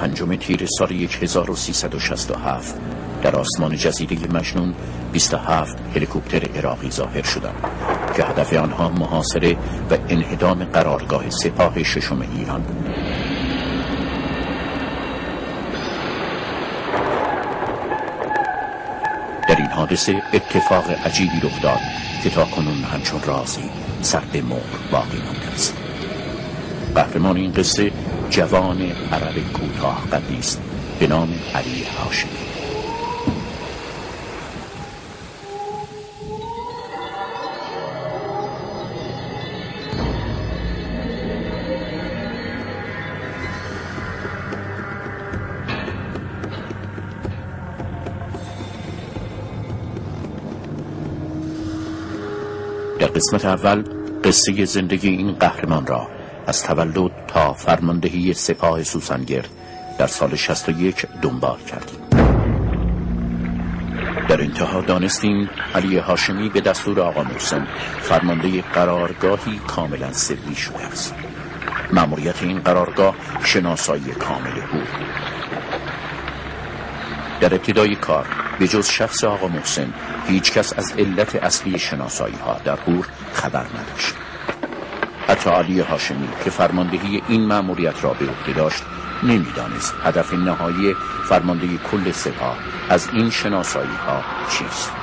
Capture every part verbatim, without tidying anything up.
پنجم تیر سال هزار و سیصد و شصت و هفت در آسمان جزیره مجنون بیست و هفت هلیکوپتر عراقی ظاهر شدند که هدف آنها محاصره و انهدام قرارگاه سپاه ششم ایران بود. در این حادثه اتفاق عجیبی رخ داد که تا کنون همچون رازی سر به مهر باقی مانده است. قهرمان این قصه جوان عرب کوتاه قدی است به نام علی هاشمی. در قسمت اول قصه زندگی این قهرمان را از تولد تا فرماندهی سپاه سوسنگرد در سال شصت و یک دنبال کردیم. در انتها دانستیم علی هاشمی به دستور آقا محسن فرمانده قرارگاهی کاملا سری شده است. مأموریت این قرارگاه شناسایی کامل بود. در ابتدای کار به جز شخص آقا محسن هیچ کس از علت اصلی شناسایی ها در هور خبر نداشت. حتی علی هاشمی که فرماندهی این مأموریت را به عهده داشت نمیدانست هدف نهایی فرماندهی کل سپاه از این شناسایی ها چیست.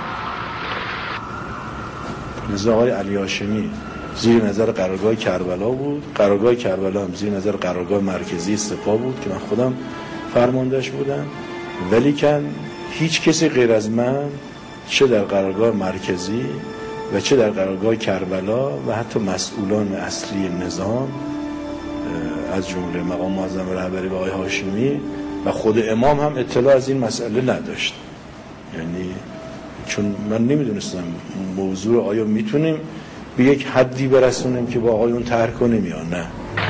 نزد آقای علی هاشمی زیر نظر قرارگاه کربلا بود. قرارگاه کربلا هم زیر نظر قرارگاه مرکزی سپاه بود که من خودم فرماندهش بودم، ولی کن هیچ کسی غیر از من چه در قرارگاه مرکزی و چه در قرارگاه کربلا و حتی مسئولان اصلی نظام از جمله مقام معظم رهبری و آقای هاشمی و خود امام هم اطلاع از این مسئله نداشت. یعنی چون من نمیدونستم موضوع آیا میتونیم به یک حدی برسونیم که با آقایون طرح کنیم یا نه.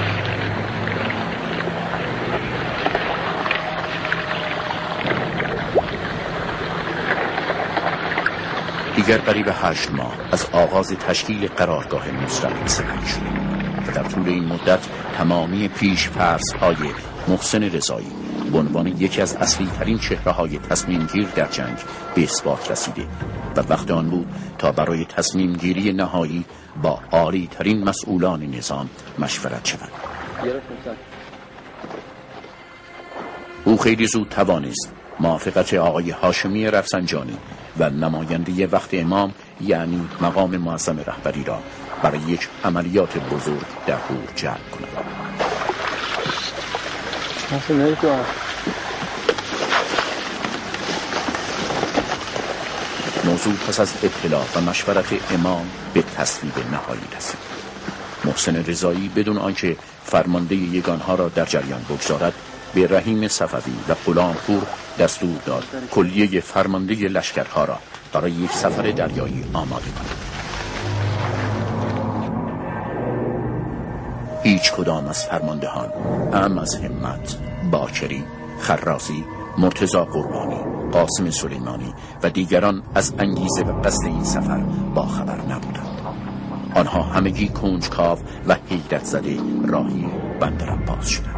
دیگر قریب هشت ماه از آغاز تشکیل قرارگاه مستقل سپری شد و در طول این مدت تمامی پیش فرض های محسن رضایی به عنوان یکی از اصلی ترین چهره های تصمیم گیر در جنگ به اثبات رسیده و وقت آن بود تا برای تصمیم گیری نهایی با عالی ترین مسئولان نظام مشورت شود. او خیلی زود توانست موافقت آقای هاشمی رفسنجانی و نماینده وقت امام یعنی مقام معظم رهبری را برای یک عملیات بزرگ در هور جلب کند. موضوع پس از اطلاع و مشورت امام به تصویب نهایی رسید. محسن رضایی بدون آنکه فرمانده یگانها را در جریان بگذارد به رحیم صفوی و غلامپور دستور داد کلیه فرمانده لشکرها را برای یک سفر دریایی آماده کند. هیچ کدام از فرماندهان اعم از همت، باکری، خرازی، مرتضی قربانی، قاسم سلیمانی و دیگران از انگیزه و قصد این سفر باخبر نبودند. آنها همگی کنجکاو و حیرت زده راهی بندر عباس شدند.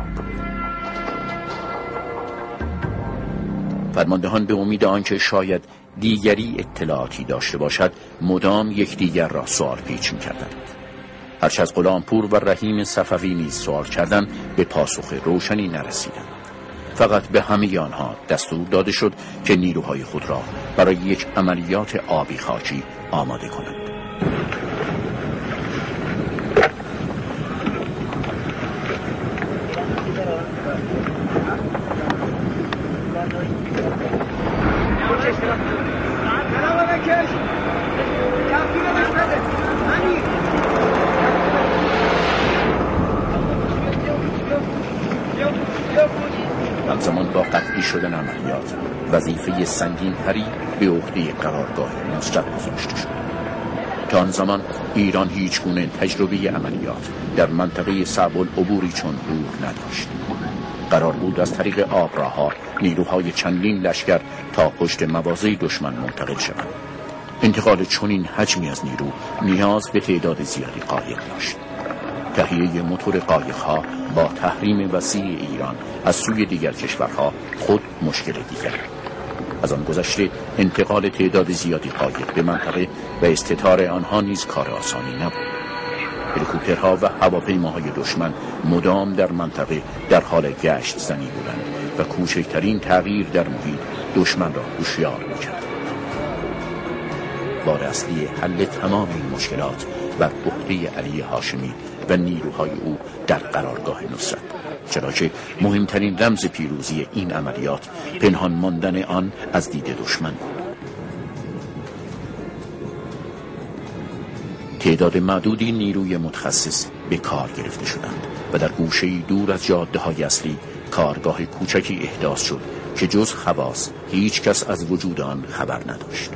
فرماندهان به امید آنکه شاید دیگری اطلاعاتی داشته باشد مدام یکدیگر را سوال پیچ می‌کردند. هرچه از غلامپور و رحیم صفوی نیز سوال کردند به پاسخ روشنی نرسیدند. فقط به همه آنها دستور داده شد که نیروهای خود را برای یک عملیات آبی خاکی آماده کنند. همزمان با قطعی شدن عملیات وظیفه سنگین تری به عهده قرارگاه نصرت گذاشته شد. تا آن زمان ایران هیچ گونه تجربه عملیات در منطقه صعب العبوری چون هور نداشت. قرار بود از طریق آبراها نیروهای چندین لشکر تا پشت مواضع دشمن منتقل شوند. انتقال چنین حجمی از نیرو نیاز به تعداد زیادی قایق داشت. تهیه موتور قایق‌ها با تحریم وسیع ایران از سوی دیگر کشورها خود مشکل دیگر. از آن گذشته انتقال تعداد زیادی قایق به منطقه و استتار آنها نیز کار آسانی نبود. هلیکوپترها و هواپیماهای دشمن مدام در منطقه در حال گشت زنی بودند و کوچکترین تغییر در محیط دشمن را هوشیار می‌کرد. بار اصلی حل تمام این مشکلات بر عهده علی هاشمی و نیروهای او در قرارگاه نصرت، چرا که مهمترین رمز پیروزی این عملیات پنهان ماندن آن از دید دشمن بود. تعداد معدودی نیروی متخصص به کار گرفته شدند و در گوشه‌ای دور از جاده‌های اصلی کارگاه کوچکی احداث شد که جز خواص هیچ کس از وجود آن خبر نداشت.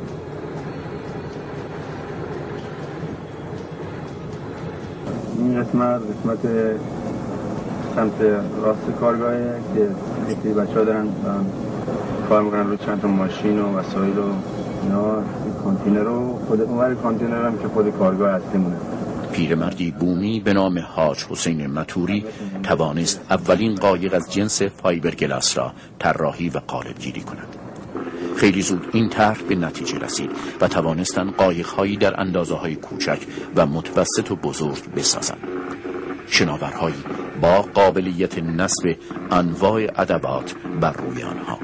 این قسمت قسمت سمت راست کارگاهه که یکی بچه ها دارن کار میکنن روی چند تا ماشین و وسایل و اینا. کانتینر رو خود اونور کانتینر هم که خود کارگاه اصلی مونه. پیرمردی بومی به نام حاج حسین متوری توانست اولین قایق از جنس فایبرگلاس را طراحی و قالب‌گیری کند. خیلی زود این طرح به نتیجه رسید و توانستند قایق‌هایی در اندازه‌های کوچک و متوسط و بزرگ بسازند. شناورهایی با قابلیت نصب انواع ادوات بر روی آنها.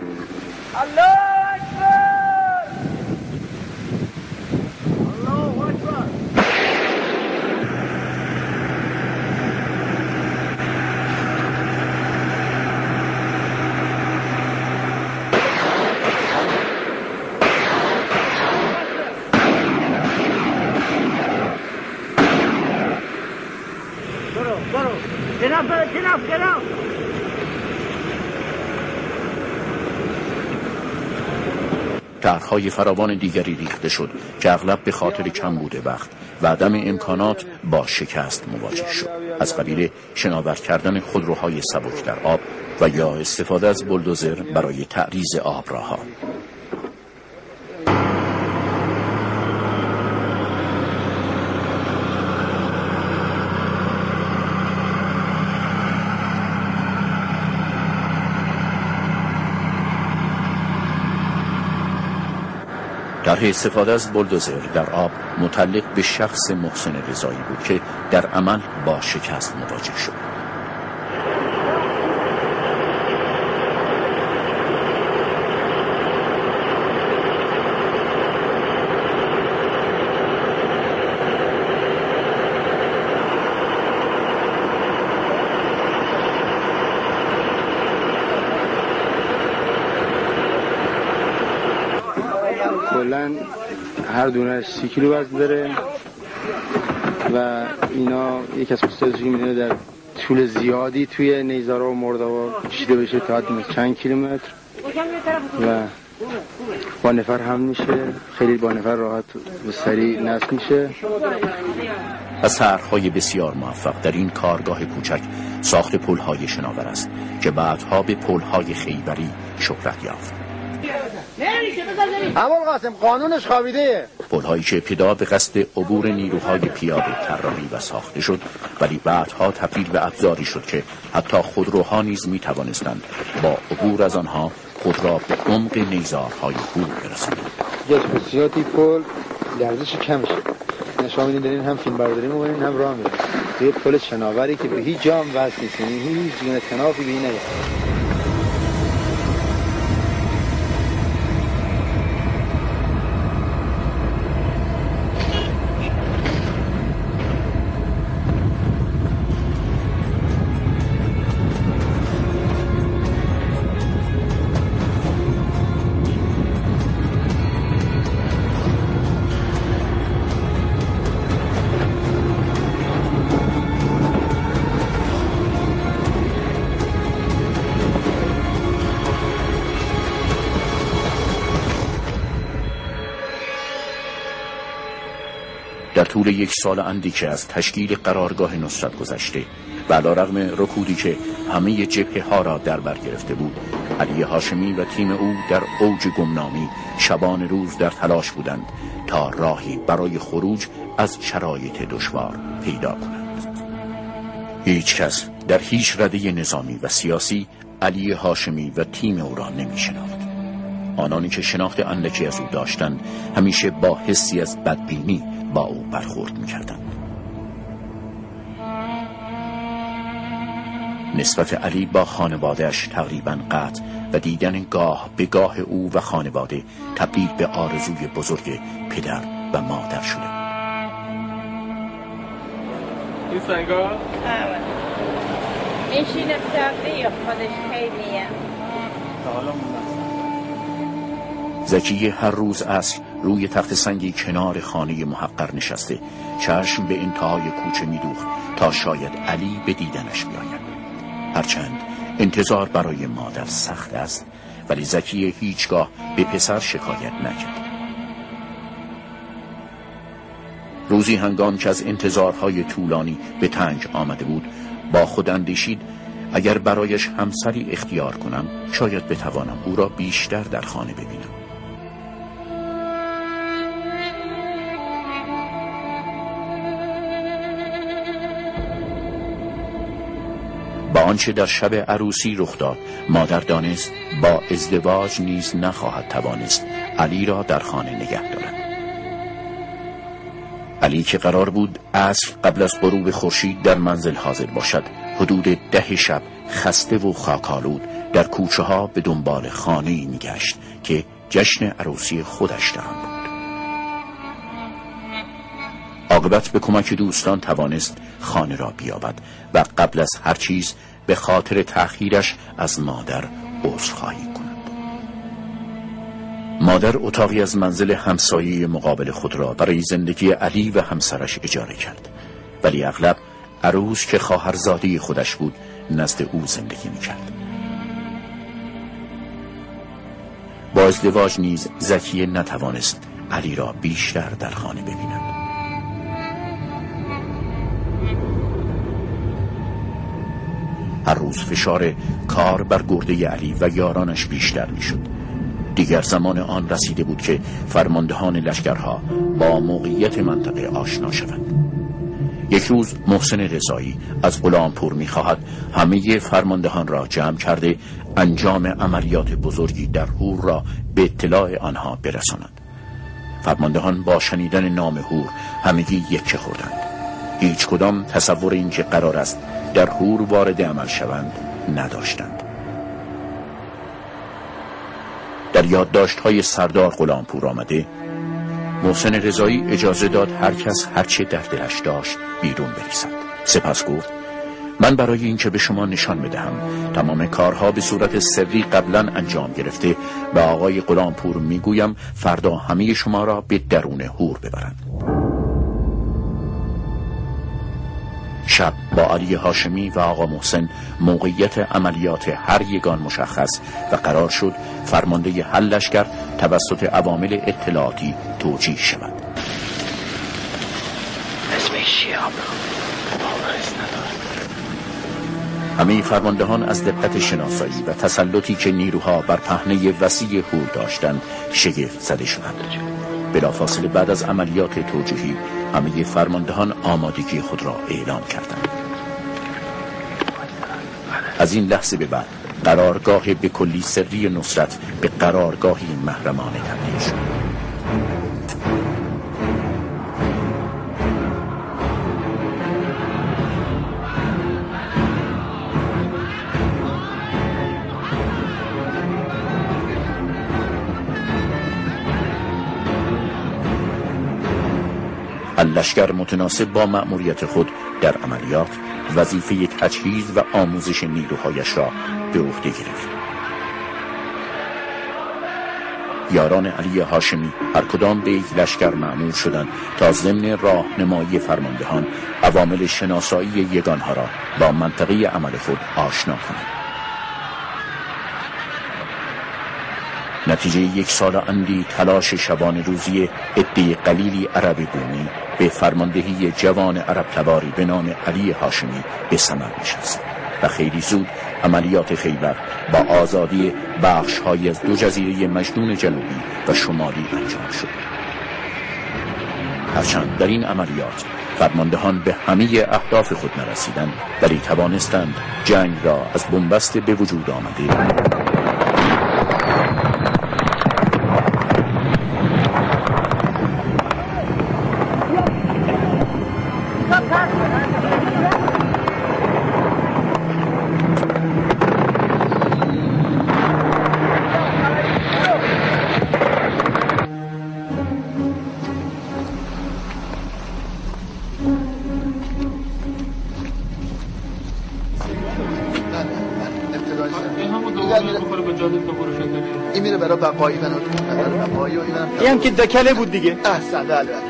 طرح‌های فراوان دیگری ریخته شد که اغلب به خاطر کمبود وقت و عدم امکانات با شکست مواجه شد، از قبیل شناور کردن خودروهای سبک در آب و یا استفاده از بولدوزر برای تعریض آبراه‌ها. طرح استفاده از بولدوزر در آب متعلق به شخص محسن رضایی بود که در عمل با شکست مواجه شد. کلن هر دونهش سی کیلو وزن داره و اینا یک از پوستازی که میدونه در طول زیادی توی نیزارا و مردابا کشیده بشه تا حد چند کیلومتر و با نفر هم میشه. خیلی با نفر راحت و سریع نصب میشه. از طرح‌های بسیار موفق در این کارگاه کوچک ساخت پل‌های شناور است که بعدها به پل‌های خیبری شهرت یافت. ابوالقاسم قانونش خوابیده. پل‌هایی که ابتدا به قصد عبور نیروهای پیاده طراحی و ساخته شد، ولی بعدها تبدیل به ابزاری شد که حتی خودروها نیز می توانستند با عبور از آنها خود را به عمق نیزارهای کوه برسانند. جزئیاتی پل لرزش کمشه. نشما میدین دارین هم فیلم برداری می‌کنین هم راه میرین. یه پل شناوری که به هیچ جا هم وصل نیست، یعنی هیچ گونه تنافی به این نداره. در طول یک سال اندی که از تشکیل قرارگاه نصرت گذشته و علیرغم رکودی که همه جبهه ها را در بر گرفته بود، علی هاشمی و تیم او در اوج گمنامی شبان روز در تلاش بودند تا راهی برای خروج از شرایط دشوار پیدا کنند. هیچ کس در هیچ رده نظامی و سیاسی علی هاشمی و تیم او را نمی شناخت. آنانی که شناخت اندکی از او داشتند همیشه با حسی از بدبینی با او برخورد می کردند. نسبت علی با خانواده‌اش تقریباً قطع و دیدن گاه به گاه او و خانواده تبدیل به آرزوی بزرگ پدر و مادر شده. این سنگا؟ میشینه بتقیه خودش خیلیه. زکیه هر روز عصر روی تخت سنگی کنار خانه محقر نشسته چشم به انتهای کوچه می‌دوخت تا شاید علی به دیدنش بیاید. هرچند انتظار برای مادر سخت است ولی زکیه هیچگاه به پسر شکایت نکرد. روزی هنگام که از انتظارهای طولانی به تنگ آمده بود با خود اندیشید اگر برایش همسری اختیار کنم شاید بتوانم او را بیشتر در خانه ببینم. با آنچه در شب عروسی رخ داد مادر دانست با ازدواج نیز نخواهد توانست علی را در خانه نگه دارد. علی که قرار بود عصر قبل از غروب خورشید در منزل حاضر باشد حدود ده شب خسته و خاکالود در کوچه ها به دنبال خانه‌ای میگشت که جشن عروسی خودش در آن بود. عاقبت به کمک دوستان توانست خانه را بیابد و قبل از هر چیز به خاطر تأخیرش از مادر عذرخواهی کند. مادر اتاقی از منزل همسایه مقابل خود را برای زندگی علی و همسرش اجاره کرد ولی اغلب عروس که خواهرزاده خودش بود نزد او زندگی می‌کرد. با ازدواج نیز زکیه نتوانست علی را بیشتر در خانه ببیند. هر روز فشار کار بر گرده علی و یارانش بیشتر می‌شد. دیگر زمان آن رسیده بود که فرماندهان لشکرها با موقعیت منطقه آشنا شوند. یک روز محسن رضایی از غلامپور می‌خواهد همه فرماندهان را جمع کرده انجام عملیات بزرگی در هور را به اطلاع آنها برساند. فرماندهان با شنیدن نام هور همگی یکه خوردند. هیچ کدام تصور این که قرار است در هور وارد عمل شوند نداشتند. در یادداشت‌های سردار غلامپور آمده محسن رضایی اجازه داد هر کس هرچه در دلش داشت بیرون بریزد. سپس گفت من برای اینکه به شما نشان بدهم تمام کارها به صورت سری قبلا انجام گرفته به آقای غلامپور میگویم فردا همه شما را به درون هور ببرند. شب با علی هاشمی و آقا محسن موقعیت عملیات هر یگان مشخص و قرار شد فرمانده هر لشکر توسط عوامل اطلاعاتی توجیه شود. همه فرماندهان از دقت شناسایی و تسلطی که نیروها بر پهنه وسیع هور داشتند شگفت زده شدند. بلافاصله بعد از عملیات توجیهی همه فرماندهان آمادگی خود را اعلام کردند. از این لحظه به بعد قرارگاه به کلی سری نصرت به قرارگاهی محرمانه تبدیل شد. لشکر متناسب با مأموریت خود در عملیات وظیفه تجهیز و آموزش نیروهایش را به عهده گرفت. یاران علی هاشمی هر کدام به یک لشکر مأمور شدند تا ضمن راهنمایی فرماندهان عوامل شناسایی یگانها را با منطقه عمل خود آشنا کنند. نتیجه یک سال اندی تلاش شبان روزی عده قلیلی عرب بومی به فرماندهی جوان عرب تباری به نام علی هاشمی به ثمر نشست و خیلی زود عملیات خیبر با آزادی بخش‌های از دو جزیره مجنون جنوبی و شمالی انجام شد. هرچند در این عملیات فرماندهان به همه اهداف خود نرسیدند، ولی توانستند جنگ را از بنبست به وجود آمده این میره برای بقایی بنا برای بقایی و اینم این هم که دکله بود دیگه. احسن بله بله.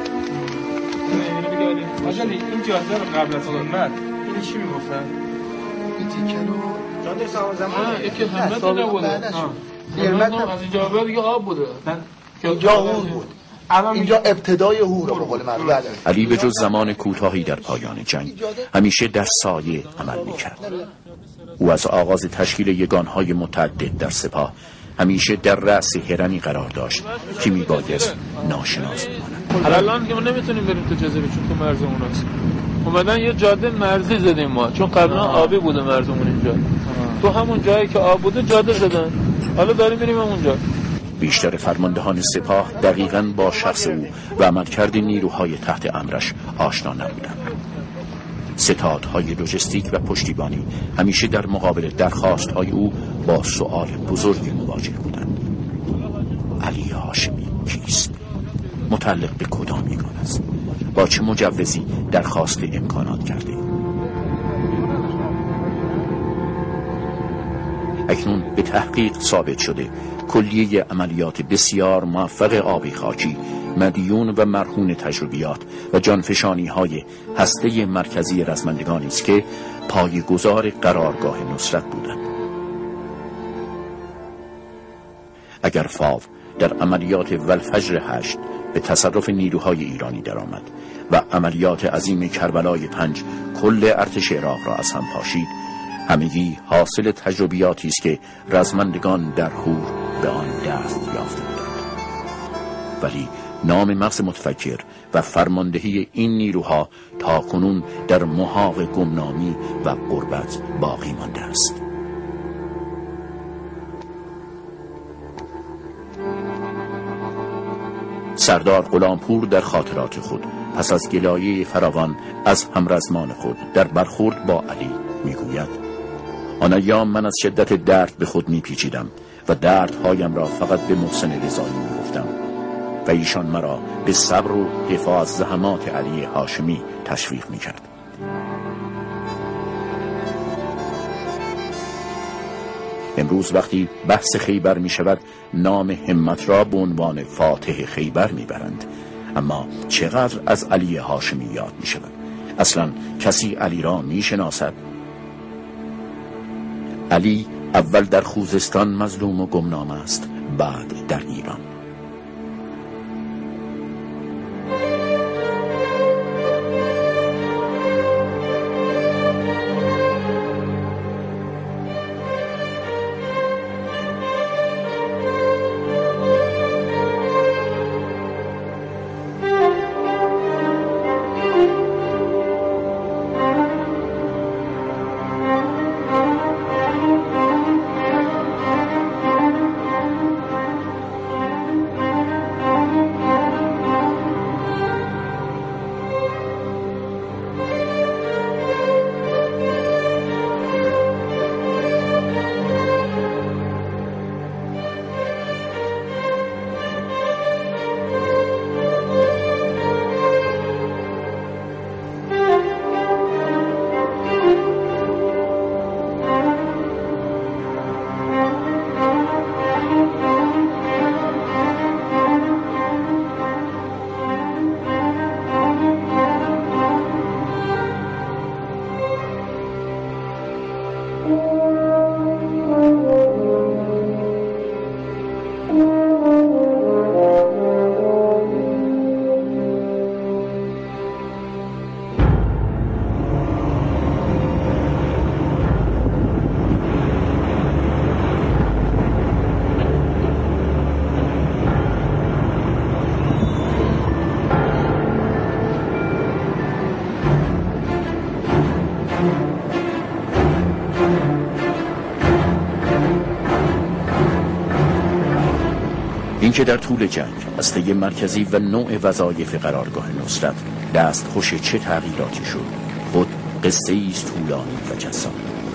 آجالی این جاده رو قبل از قیمت این چی میگفتن؟ این تیکه رو جاده سازمان یکی همت نبوده. از اینجا به دیگه آب بوده. اینجا هور بود. اینجا ابتدای هور رو به قول معروف. بله. علی به جز زمان کوتاهی در پایان جنگ همیشه در سایه عمل میکرد. او از آغاز تشکیل یگانهای متعدد در سپاه همیشه در رأس هرمی قرار داشت که میبایست ناشناس بماند. الان که ما نمیتونیم بریم تو جزیره چون تو مرزمون هست. اومدن یه جاده مرزی زدیم ما چون قبلا آبی بوده مرزمون اینجا. تو همون جایی که آب بوده جاده زدن. حالا داریم میریم اونجا. بیشتر فرماندهان سپاه دقیقاً با شخص او و عملکرد نیروهای تحت امرش آشنا نبودند. ستادهای لوجستیک و پشتیبانی همیشه در مقابل درخواست‌های او با سؤال بزرگی مواجه بودند. علی هاشمی کیست؟ متعلق به کدام یگان است؟ با چه مجوزی درخواست امکانات کرده؟ اکنون به تحقیق ثابت شده کلیه عملیات بسیار موفق آبی خاکی مدیون و مرهون تجربیات و جانفشانی های هسته مرکزی رزمندگانی است که پایه‌گذار قرارگاه نصرت بودند. اگر فاو در عملیات والفجر هشت به تصرف نیروهای ایرانی درآمد و عملیات عظیم کربلای پنج کل ارتش عراق را از هم پاشید، همگی حاصل تجربیاتی است که رزمندگان در هور به آن دست یافته بودند. ولی نام مغز متفکر و فرماندهی این نیروها تا کنون در محاق گمنامی و غربت باقی مانده است. سردار غلامپور در خاطرات خود پس از گلایه فراوان از همرزمان خود در برخورد با علی میگوید: آن ایام من از شدت درد به خود میپیچیدم و دردهایم را فقط به محسن رضایی میگفتم و ایشان مرا به صبر و دفاع از زحمات علی هاشمی تشویق میکرد. امروز وقتی بحث خیبر می شود نام همت را به عنوان فاتح خیبر می برند، اما چقدر از علی هاشمی یاد می شود؟ اصلا کسی علی را می شناسد؟ علی اول در خوزستان مظلوم و گمنام است، بعد در ایران. که در طول جنگ از طی مرکزی و نوع وظایف قرارگاه نصرت دست خوش چه تغییراتی شد خود قصه ایست طولانی و جذاب.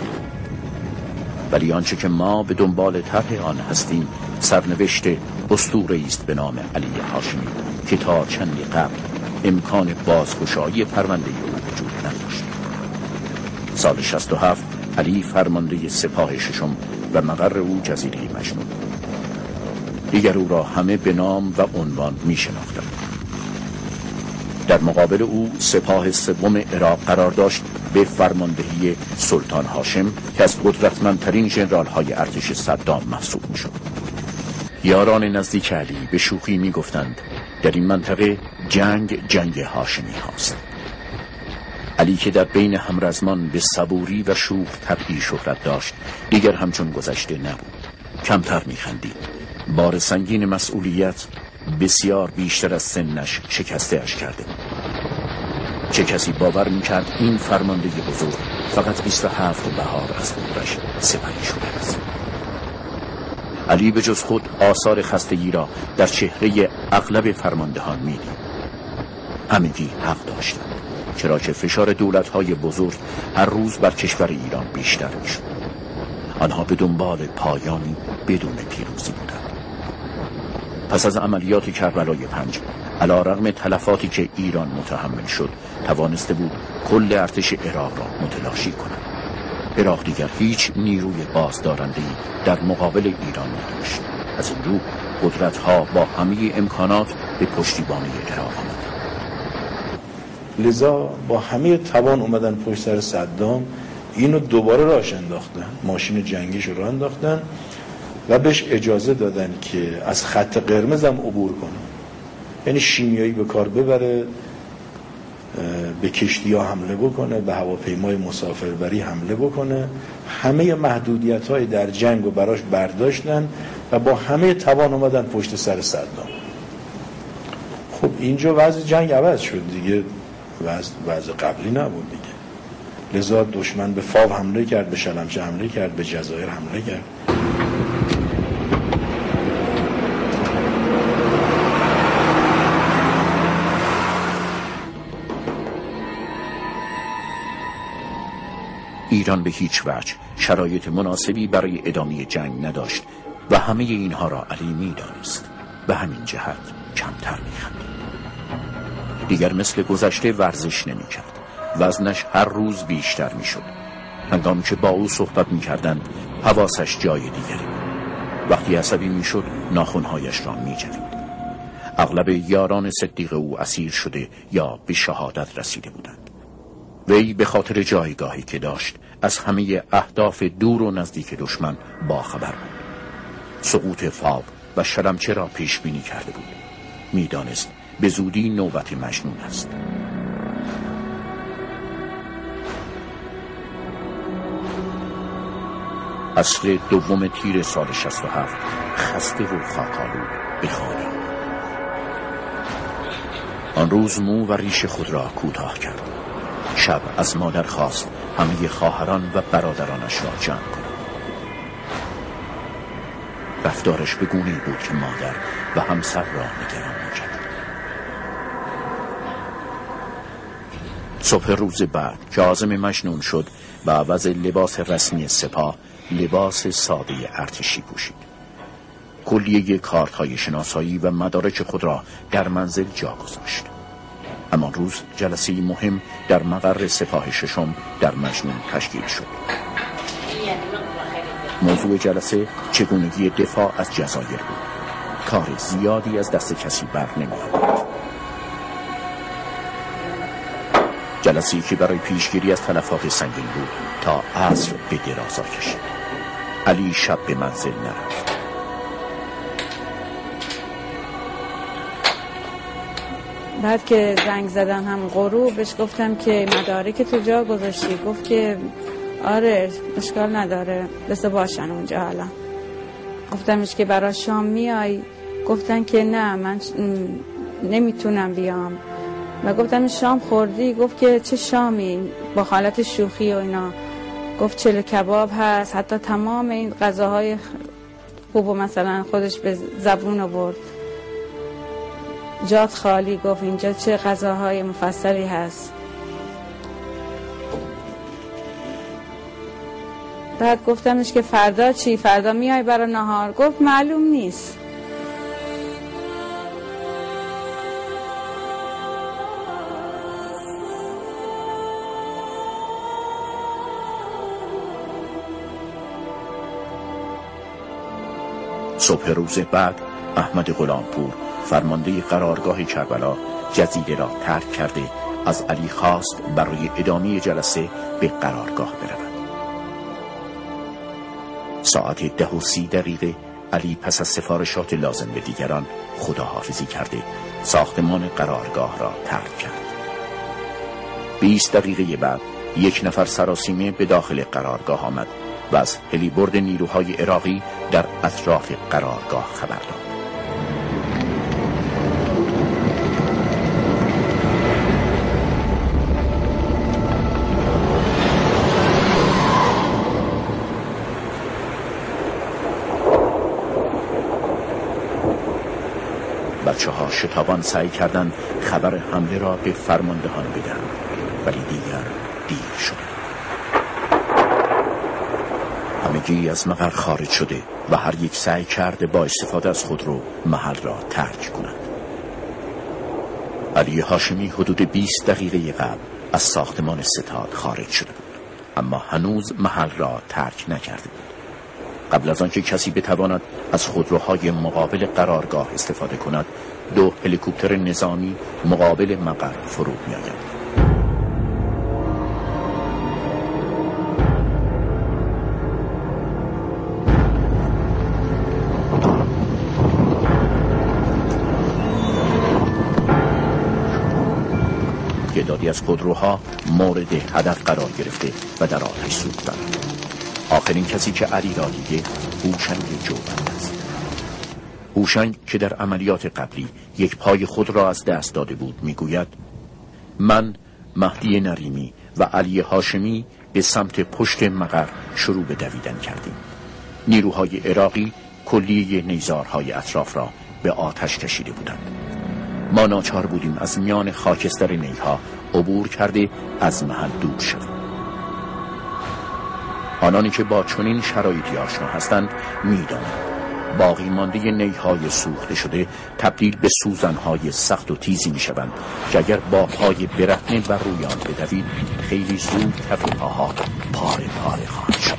ولی آنچه که ما به دنبال طرح آن هستیم سرنوشت اسطوره‌ای است به نام علی هاشمی که تا چندی قبل امکان بازگشایی پرونده او وجود نداشت. سال شصت و هفت علی فرمانده سپاه ششم و مقر او جزیره مجنون. دیگر او را همه به نام و عنوان می شناختند. در مقابل او سپاه سوم عراق قرار داشت به فرماندهی سلطان هاشم که از قدرتمندترین ژنرال‌های ارتش صدام محسوب می‌شد. یاران نزدیک علی به شوخی می‌گفتند در این منطقه جنگ جنگ هاشمی هاست. علی که در بین همرزمان به صبوری و شوخ طبعی شهرت داشت دیگر همچون گذشته نبود. کمتر می‌خندید. بار سنگین مسئولیت بسیار بیشتر از سنش شکسته اش کرده. چه کسی باور می‌کرد این فرمانده بزرگ فقط بیست و هفت بهار از عمرش سپری شده است. علی به جز خود آثار خستگی را در چهره اغلب فرماندهان می‌دید. همگی حق داشتند، چرا که فشار دولت‌های بزرگ هر روز بر کشور ایران بیشتر می‌شد. آنها به دنبال پایانی بدون پیروزی بودند. پس از عملیات کربلای پنج علی‌رغم تلفاتی که ایران متحمل شد توانسته بود کل ارتش عراق را متلاشی کند. عراق دیگر هیچ نیروی بازدارنده‌ای در مقابل ایران نداشت. از این رو قدرت‌ها با همه امکانات به پشتیبانی عراق آمدند. لذا با همه توان اومدن پشت سر صدام اینو دوباره راهش انداختن، ماشین جنگیش رو انداختن و بهش اجازه دادن که از خط قرمز هم عبور کنه، یعنی شیمیایی به کار ببره، به کشتی ها حمله بکنه، به هواپیمای مسافربری حمله بکنه. همه محدودیت های در جنگ رو براش برداشتن و با همه توان اومدن پشت سر صدام. خب اینجا وضع جنگ عوض شد دیگه، وضع, وضع قبلی نبود دیگه. لذا دشمن به فاو حمله کرد، به شلمچه حمله کرد، به جزایر حمله کرد. ایران به هیچ وجه شرایط مناسبی برای ادامه جنگ نداشت و همه اینها را علی می‌دانست. به همین جهت کمتر می‌خندید. دیگر مثل گذشته ورزش نمی‌کرد. وزنش هر روز بیشتر می‌شد. هنگامی که با او صحبت می‌کردند حواسش جای دیگری. وقتی عصبی می‌شد ناخن‌هایش را می‌جوید. اغلب یاران صدیق او اسیر شده یا به شهادت رسیده بودند. وی به خاطر جایگاهی که داشت از همه اهداف دور و نزدیک دشمن باخبر بود. سقوط فاو و شلمچه را پیش بینی کرده بود. میدانست به زودی نوبت مجنون است. عصر دوم تیر سال شصت و هفت خسته و خاک‌آلود به خانه. آن روز مو و ریش خود را کوتاه کرد. شب از مادر خواست همه خواهران و برادرانش را جمع کند. رفتارش به گونه‌ای بود که مادر و همسر را نگران می‌کرد. صبح روز بعد که عازم مجنون شد و عوض لباس رسمی سپاه لباس ساده ارتشی پوشید. کلیه کارت‌های شناسایی و مدارک خود را در منزل جا گذاشت. اما روز جلسه مهم در مقر سپاه ششم در مجنون تشکیل شد. موضوع جلسه چگونگی دفاع از جزایر بود. کار زیادی از دست کسی بر نمی‌آمد. جلسه‌ای که برای پیشگیری از تلفات سنگین بود تا عصر به درازا کشید. علی شب به منزل نرفت. بعد که زنگ زدن هم غروب بهش گفتم که مدارک تو جا گذاشتی؟ گفت که آره اشکال نداره بسه باشن اونجا. حالا گفتمش که برای شام میای؟ گفتن که نه من نمیتونم بیام. و گفتم شام خوردی؟ گفت که چه شامی؟ با حالت شوخی و اینا. گفت چلو کباب هست، حتی تمام این غذاهای خوب و مثلا خودش به زبون آورد. جات خالی. گفت اینجا چه غذاهای مفصلی هست. بعد گفتمش که فردا چی؟ فردا میای برای نهار؟ گفت معلوم نیست. صبح روز بعد احمد غلامپور فرمانده قرارگاه کربلا جزیره را ترک کرده از علی خواست برای ادامه جلسه به قرارگاه برود. ساعت ده و سی دقیقه علی پس از سفارشات لازم به دیگران خداحافظی کرده ساختمان قرارگاه را ترک کرد. بیست دقیقه بعد یک نفر سراسیمه به داخل قرارگاه آمد و از هلیبرد نیروهای عراقی در اطراف قرارگاه خبر داد. بچه ها شتابان سعی کردند خبر حمله را به فرماندهان بدهند، ولی دیگر دیر شد. همگی از مقر خارج شده و هر یک سعی کرده با استفاده از خودرو محل را ترک کنند. علی هاشمی حدود بیست دقیقه قبل از ساختمان ستاد خارج شده بود، اما هنوز محل را ترک نکرده بود. قبل از آنکه کسی بتواند از خودروهای مقابل قرارگاه استفاده کند، دو هلیکوپتر نظامی مقابل مقر فرود می‌آیند. تعدادی از خودروها مورد هدف قرار گرفته و در آتش سوختند. آخرین کسی که علی را دیده هوشنگ جوبند است. هوشنگ که در عملیات قبلی یک پای خود را از دست داده بود میگوید: من، مهدی نریمی و علی هاشمی به سمت پشت مقر شروع به دویدن کردیم. نیروهای عراقی کلیه نیزارهای اطراف را به آتش کشیده بودند. ما ناچار بودیم از میان خاکستر نیها عبور کرده از محل دور شویم. آنانی که با چنین شرایطی آشنا هستند می‌دانند باقی مانده نیهای سوخته شده تبدیل به سوزنهای سخت و تیزی می‌شوند که اگر با پای برهنه بر روی آن بدوید خیلی زود کف پاها پاره پاره خواهد شد.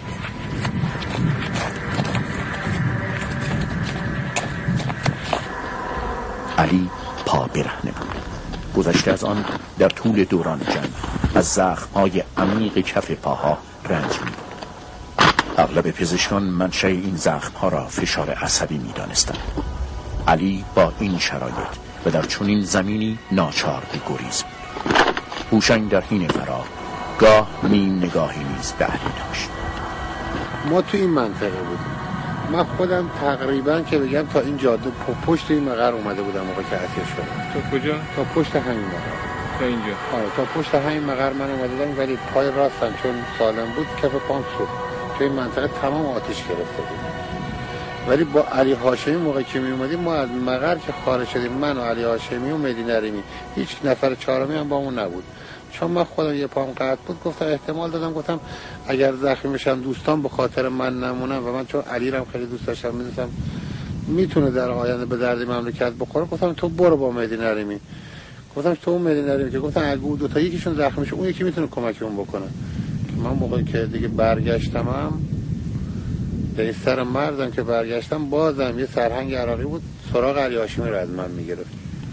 علی پا برهنه بود. گذشته از آن در طول دوران جنگ از زخم‌های عمیق کف پاها رنج می‌برد. اغلب پزشکان منشأ این زخم‌ها را فشار عصبی می‌دانستند. علی با این شرایط و در چنین زمینی ناچار به گریز بود. هوشنگ در حین فرار گاه نیم نگاهی نیز به علی داشت. ما تو این منطقه بودیم. من خودم تقریبا که بگم تا این جاده پشت این مقر اومده بودم موقع که اسیر شدم. تو کجا؟ تا پشت همین مقر. تا اینجا. آره تا پشت همین مقر من اومدم، ولی پای راستم چون سالم بود کف پام سوخت. تو این منطقه تمام آتش گرفته بود. ولی با علی هاشمی موقع که می اومدیم ما از مقر که خارج شدیم، من و علی هاشمی و مهدی نریمی، هیچ نفر چهارمی هم با اون نبود. چون من خودم یه پام قطع بود، گفتم احتمال دادم، گفتم اگر زخمی بشم دوستان به خاطر من نمونم و من چون علی رم خیلی دوست داشتم می‌دونم میتونه در آینده به درد مملکت بخوره، گفتم تو برو با مهدی نریمی. گفتم تو مهدی نریمی که گفتم اگه دو تا یکیشون زخمی شه اون یکی میتونه کمکمون بکنه. من موقعی که دیگه برگشتم هم در سر مردم که برگشتم بازم یه سرهنگ عراقی بود سراغ علی هاشمی رو از من میگرفت.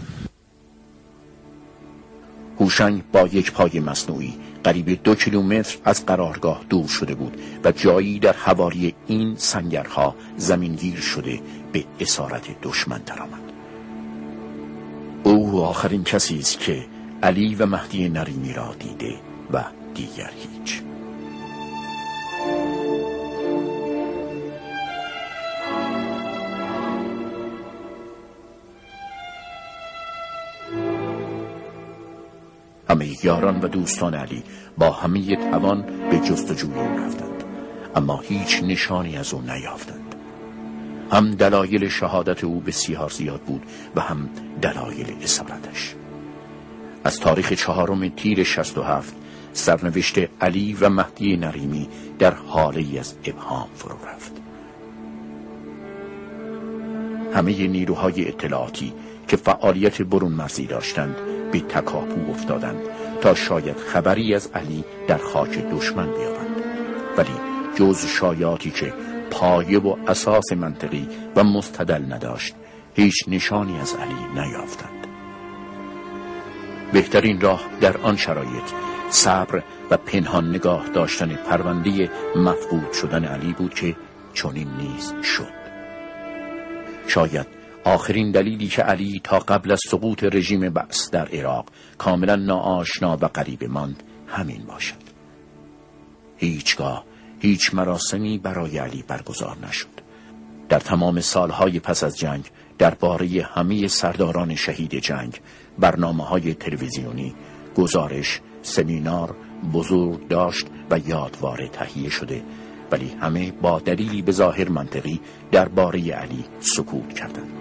هوشنگ با یک پای مصنوعی قریب دو کیلومتر از قرارگاه دور شده بود و جایی در حوالی این سنگرها زمینگیر شده به اسارت دشمن درآمد. او آخرین کسی است که علی و مهدی نریمی را دیده و دیگر هیچ. همه یاران و دوستان علی با همه توان به جستجوی او رفتند، اما هیچ نشانی از او نیافتند. هم دلایل شهادت او بسیار زیاد بود و هم دلایل اسارتش. از تاریخ چهارم تیر شصت و هفت سرنوشت علی و مهدی نریمی در حالی از ابهام فرو رفت. همه نیروهای اطلاعاتی که فعالیت برون مرزی داشتند به تکاپو افتادند تا شاید خبری از علی در خاک دشمن بیابند، ولی جز شایعاتی که پایه و اساس منطقی و مستدل نداشت هیچ نشانی از علی نیافتند. بهترین راه در آن شرایط صبر و پنهان نگاه داشتن پرونده مفقود شدن علی بود که چنین نیز شد. شاید آخرین دلیلی که علی تا قبل از سقوط رژیم بعث در عراق کاملا ناآشنا و غریبه ماند همین باشد. هیچگاه هیچ مراسمی برای علی برگزار نشد. در تمام سالهای پس از جنگ درباره همه سرداران شهید جنگ برنامه‌های تلویزیونی، گزارش، سمینار بزرگ داشت و یادواره تهیه شده، ولی همه با دلیلی به ظاهر منطقی درباره علی سکوت کردند.